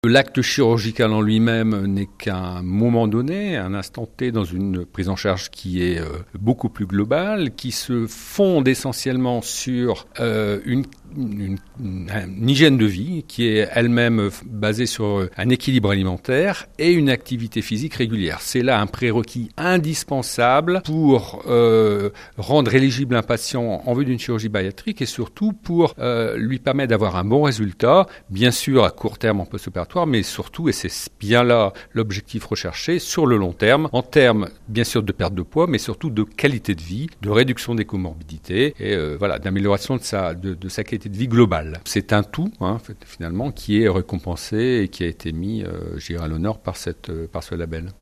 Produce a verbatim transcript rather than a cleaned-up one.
L'acte chirurgical en lui-même n'est qu'un moment donné, un instant T dans une prise en charge qui est euh, beaucoup plus globale, qui se fonde essentiellement sur euh, une, une, une, une hygiène de vie qui est elle-même basée sur un équilibre alimentaire et une activité physique régulière. C'est là un prérequis indispensable pour euh, rendre éligible un patient en vue d'une chirurgie bariatrique et surtout pour euh, lui permettre d'avoir un bon résultat, bien sûr à court terme en post-opératoire, mais surtout, et c'est bien là l'objectif recherché, sur le long terme, en termes bien sûr de perte de poids, mais surtout de qualité de vie, de réduction des comorbidités et euh, voilà, d'amélioration de sa, de, de sa qualité de vie globale. C'est un tout, hein, finalement, qui est récompensé et qui a été mis, euh, je dirais, à l'honneur par, cette, par ce label.